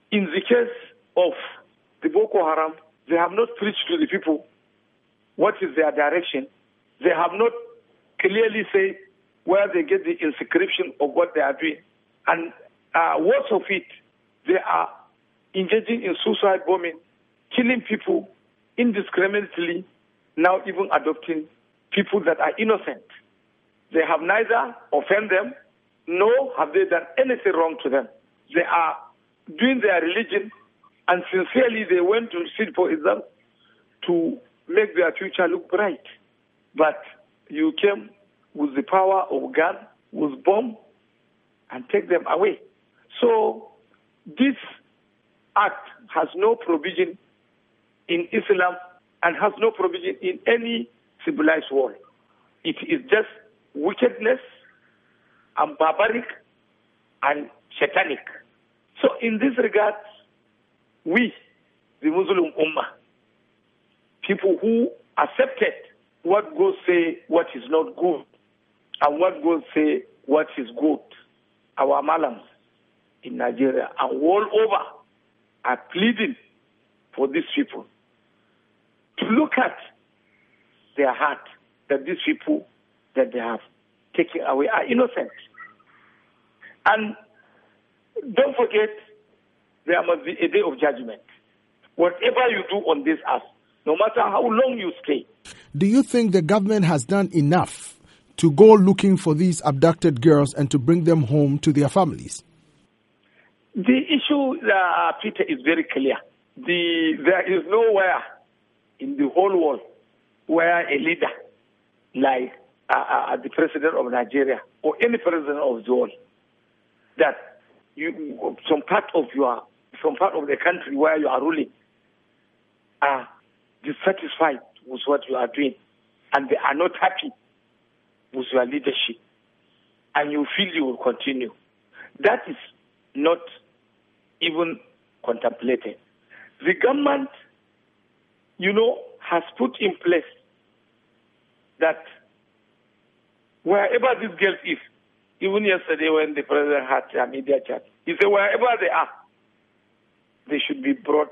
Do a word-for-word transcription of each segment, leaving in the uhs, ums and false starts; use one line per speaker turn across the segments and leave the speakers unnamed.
In the case of the Boko Haram, they have not preached to the people what is their direction. They have not clearly said where they get the inscription of what they are doing. And uh, worse of it, they are engaging in suicide bombing, killing people indiscriminately, now even adopting people that are innocent. They have neither offended them, nor have they done anything wrong to them. They are doing their religion, and sincerely they went to sit for exam to make their future look bright. But you came with the power of gun, with bomb, and take them away. So this act has no provision in Islam and has no provision in any civilized world. It is just wickedness and barbaric and satanic. So in this regard, we, the Muslim Ummah, people who accepted what God say what is not good and what God say what is good, our malams in Nigeria and all over are pleading for these people to look at their heart, that these people that they have taken away are innocent. And don't forget, there must be a day of judgment. Whatever you do on this earth, no matter how long you stay.
Do you think the government has done enough to go looking for these abducted girls and to bring them home to their families?
The issue, uh, Peter, is very clear. The, there is nowhere in the whole world where a leader like uh, uh, the president of Nigeria or any president of the world, that you, some part of your, some part of the country where you are ruling are dissatisfied with what you are doing, and they are not happy with your leadership, and you feel you will continue. That is not even contemplated. The government, you know, has put in place that wherever this girl is, even yesterday when the president had a media chat, he said wherever they are, they should be brought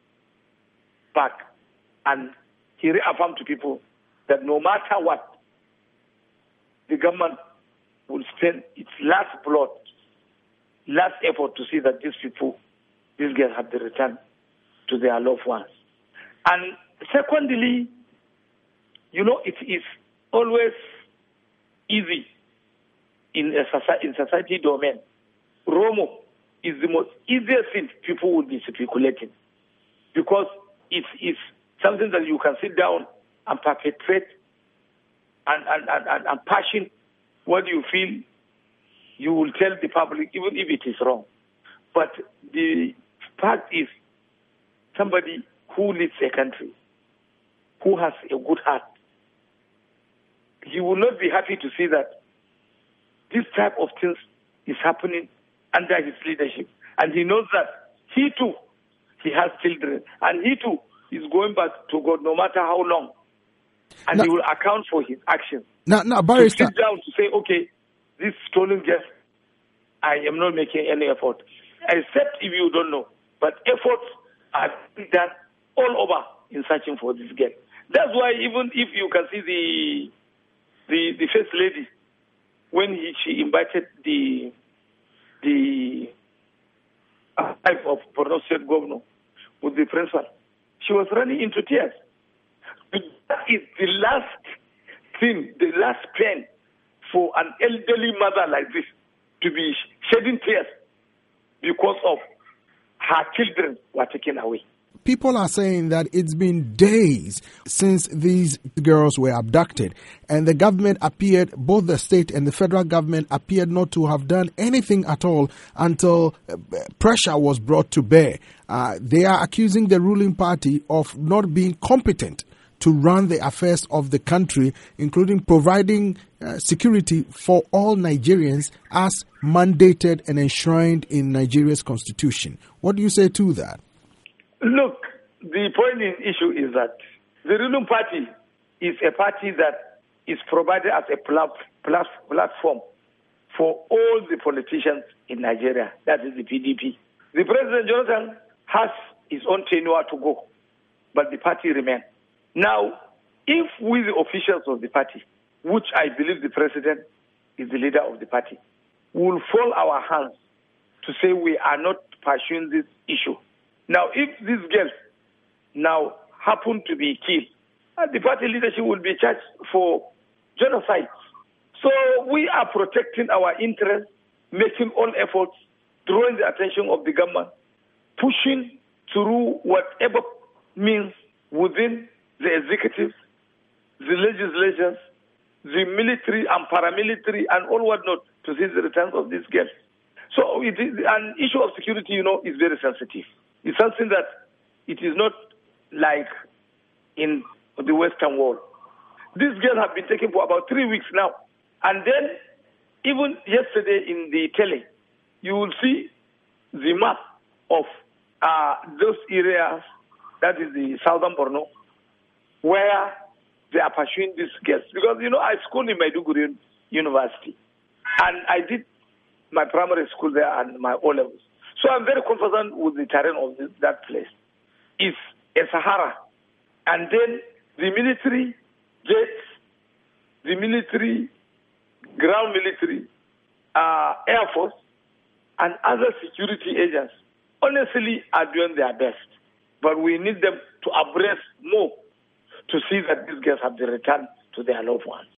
back. And he reaffirmed to people that no matter what, the government will spend its last blood, last effort to see that these people, these girls have the return to their loved ones. And secondly, you know, it is always easy in a society, in society domain. Romo is the most easiest thing people would be speculating, because it is something that you can sit down and perpetrate and, and, and, and, and passion what you feel. You will tell the public, even if it is wrong. But the fact is, somebody who leads a country, who has a good heart, he will not be happy to see that this type of things is happening under his leadership. And he knows that he too, he has children, and he too is going back to God no matter how long. And now, he will account for his actions.
Now, now, Barrister,
to sit down to say, okay, this stolen guest, I am not making any effort, except if you don't know. But efforts are done all over in searching for this girl. That's why even if you can see the the, the first lady, when he, she invited the the wife of Borno State Governor with the principal, she was running into tears. That is the last thing, the last pain for an elderly mother like this to be shedding tears because of her children were taken away.
People are saying that it's been days since these girls were abducted, and the government appeared, both the state and the federal government appeared not to have done anything at all until pressure was brought to bear. Uh, they are accusing the ruling party of not being competent to run the affairs of the country, including providing uh, security for all Nigerians as mandated and enshrined in Nigeria's constitution. What do you say to that?
Look, the point in issue is that the ruling party is a party that is provided as a plat- plat- platform for all the politicians in Nigeria. That is the P D P. The President Jonathan has his own tenure to go, but the party remains. Now, if we, the officials of the party, which I believe the President is the leader of the party, will fold our hands to say we are not pursuing this issue. Now, if these girls now happen to be killed, the party leadership will be charged for genocide. So we are protecting our interests, making all efforts, drawing the attention of the government, pushing through whatever means within the executive, the legislatures, the military and paramilitary and all whatnot to see the return of these girls. So it is, an issue of security, you know, is very sensitive. It's something that it is not like in the Western world. These girls have been taken for about three weeks now. And then, even yesterday in the tele, you will see the map of uh, those areas, that is the southern Borno, where they are pursuing these girls. Because, you know, I schooled in Maiduguri University, and I did my primary school there and my O levels. So I'm very confident with the terrain of this, that place. It's a Sahara. And then the military jets, the military, ground military, uh, Air Force, and other security agents honestly are doing their best. But we need them to embrace more to see that these girls have been returned to their loved ones.